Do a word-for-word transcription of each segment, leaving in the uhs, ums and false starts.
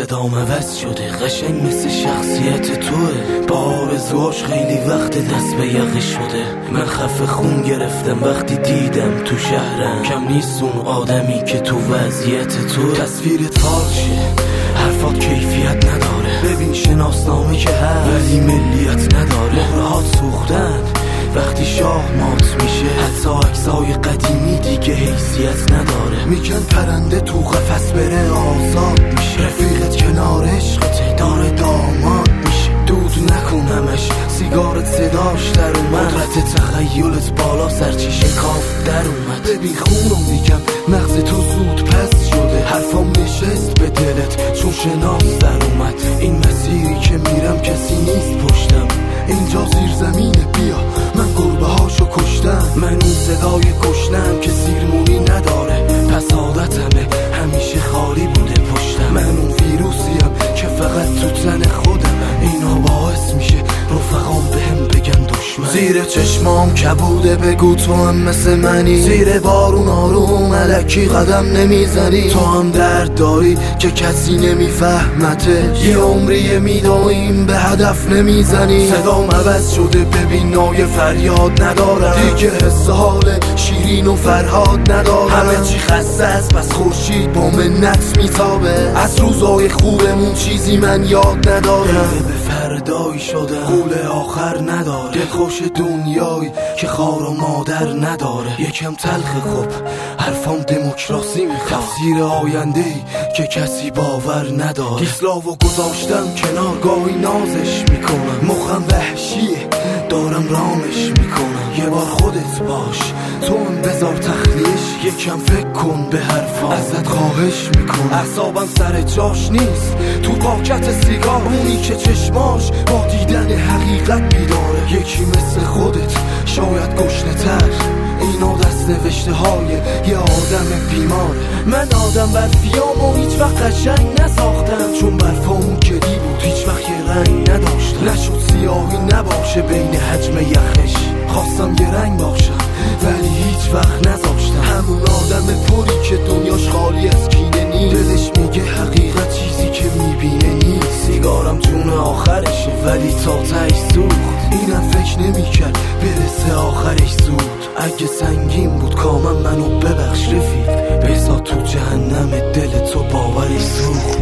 صدام عوض شده، قشنگ مثل شخصیت توه. با آرزوهاش خیلی وقت دست به یقه شده. من خفه خون گرفتم وقتی دیدم تو شهرم کم نیست اون آدمی که تو وضعیت تو. تصویرت فالشه، حرفات کیفیت نداره. ببین شناسنامه که هست ولی ملیت نداره. مهرهات سوختن وقتی شاه مات میشه. حتی عکسای قدیمی دیگه حیثیت نداره. میگن پرنده تو قفس بره آزاد میشه. رفیقت کنار عشقت داره داماد میشه. دود نکنمش سیگارت صداش در اومد. قدرت تخیلت بالا سرچی شکاف در اومد. ببین خونو میگم مغز تو زود پس شده. حرفام نشست به دلت چون شناس در اومد. این مسیری که میرم کسی نیست پشتم. اینجا زیر زمینه بیا من گربه هاشو کشتم. من اون صدای کشنم که زیرمونی نداره. پس عادتمه همیشه خالی بوده پشتم. من اون ویروسیم که فقط تو تن خودم. اینا باعث میشه رفقام بهم بگن دشمن. زیر چشمام کبوده بگو تو هم مثل منی. زیر بارون آروم الکی قدم نمیزنی. تو هم درد داری که کسی نمیفهمته. یه عمریه میداییم به هدف نمیزنی. صدام عوض شده ببین نای فریاد ندارم. دیگه حس حال شیرین و فرهاد ندارم. همه چی خسته است پس خورشید با منت میتابه. از روزای خوبمون چیزی من یاد ندارم. به فردایی شدم قول آخر نداره. دلخوش دنیایی که خار و مادر نداره. یکم تلخ خوب حرفام دموکراسی میخواد. تفسیر آینده ای که کسی باور نداره. دیسلاو گذاشتم کنار گاهی نازش میکنم. مخم وحشیه دارم رامش میکنم. یه بار خودت باش تو هم بذار تخلیش. یکم فکر کن به حرفام ازت خواهش میکنم. اعصابم سر جاش نیست تو پاکت سیگار. اونی که چشماش با دیدن حقیقت بیداره. یکی مثل خودت شاید گشنه تر. اینا دست نوشته های یه آدم بیماره. من آدم برفیام و هیچ وقت قشنگ نساختم. چون برفامون گلی بود هیچ وقت یه رنگ نداشتم. نشد سیاهی نباشه بین حجم یخش. خواستم یه رنگ باشم ولی هیچ وقت نذاشتم. همون آدم پری که دنیاش خالی از کینه نیست. دلش میگه حقیقت چیزی که میبینه نیست. سیگارم جون آخرشه ولی تا تهش سوخت. اینم فکر نمیکرد برسه آخرش زود. اگه سنگین بود کامم منو ببخش رفیق. بذار تو جهنم دل تو باورش سوخت.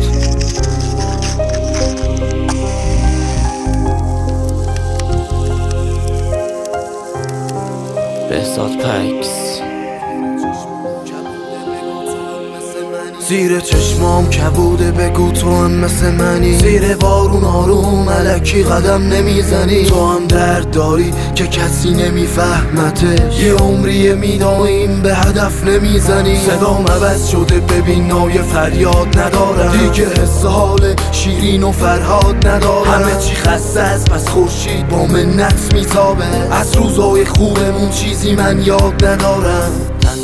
بهزاد پکس. زیر چشمام کبوده بگو تو هم مثل منی. زیر بارون آروم الکی قدم نمیزنی. تو هم درد داری که کسی نمیفهمته. یه عمریه میداییم به هدف نمیزنی. صدام عوض شده ببین نای فریاد ندارم. دیگه حس حال شیرین و فرهاد ندارم. همه چی خسته است پس خورشید با منت میتابه. از روزای خوبمون چیزی من یاد ندارم.